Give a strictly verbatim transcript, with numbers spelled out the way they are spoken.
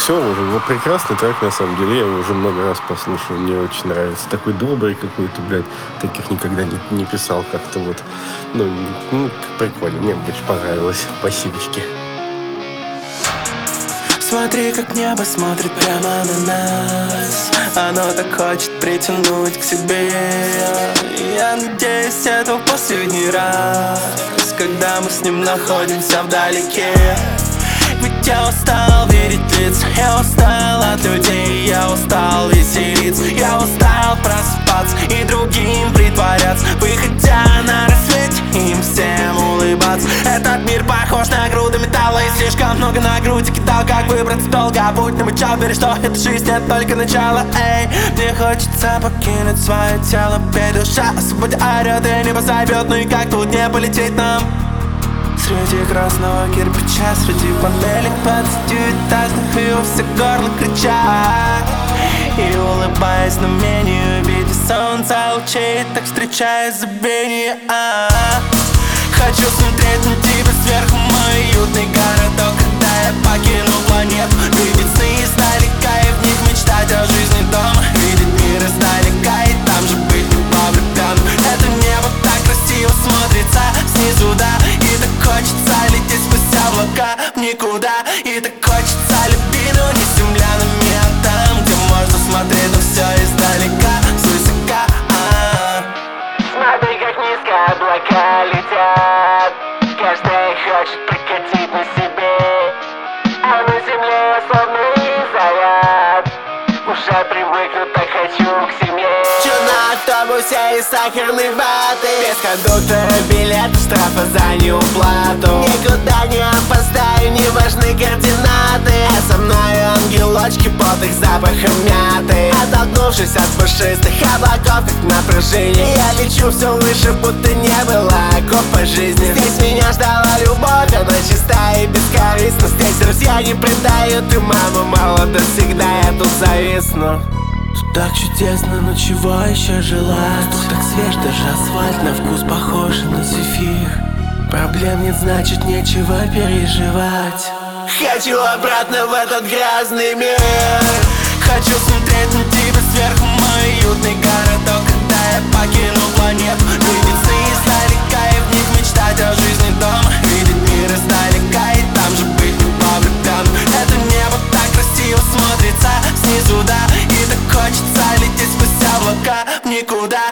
все, уже его прекрасный трек, на самом деле. Я его уже много раз послушал, мне очень нравится. Такой добрый какой-то, блядь. Таких никогда не, не писал как-то вот. Ну, ну, прикольно, мне очень понравилось. Спасибочки. Смотри, как небо смотрит прямо на нас. Оно так хочет притянуть к себе. Я надеюсь, это в последний раз, когда мы с ним находимся вдалеке. Ведь я устал видеть лица, я устал от людей, я устал веселиться, я устал просыпаться и другим притворяться, выходя на рассвете, им всем улыбаться. Этот мир похож на груду металла, и слишком много на груди кидал, как выбраться долго. Будь намычал, веришь, что эта жизнь это только начало. Эй, мне хочется покинуть свое тело, петь душа о свободе орёт, и небо зовет, ну и как тут не полететь нам? Среди красного кирпича, среди панелек двадцатиэтажных, и во все горло кричат. И улыбаясь знамению, видя солнца лучей, так встречая забвение. А-а-а. Хочу смотреть на тебя сверху, мой уютный городок, когда я покину планету. Видеть сны издалека и в них мечтать о жизни дома. Видеть мир издалека и там же быть не повлюблен. Это небо так красиво смотрится снизу, да. И так хочется лететь сквозь облака в никуда. И так хочется любви, но не с землянами, а там, где можно смотреть на все издалека, свысока. Смотри, как низко облака летят, каждый хочет прокатить на себе, а на земле словно и заряд. Уже привыкну, так хочу к семье. Чё на автобусе из сахарной ваты, без кондуктора билет, штрафа за неуплату. Никуда не опоздаю, не важны координаты, а со мной ангелочки под их запахом мяты. Оттолкнувшись от пушистых облаков, как на пружине, я лечу все выше, будто не было окоп по жизни. Здесь меня ждала любовь, она чистая и бескорыстна. Здесь друзья не предают, и мама молода, всегда я тут зависну. Тут так чудесно, но чего еще желать? Тут так свеж, даже асфальт на вкус похож на зефир. Проблем нет, значит нечего переживать. Хочу обратно в этот грязный мир. Хочу смотреть на тебя сверху, мой уютный городок, когда я покину планету. Видеть сны издалека и в них мечтать о жизни дома. Видеть мир издалека и там же быть не повлюблен. Это небо так красиво смотрится снизу, да. И так хочется лететь сквозь облака в никуда.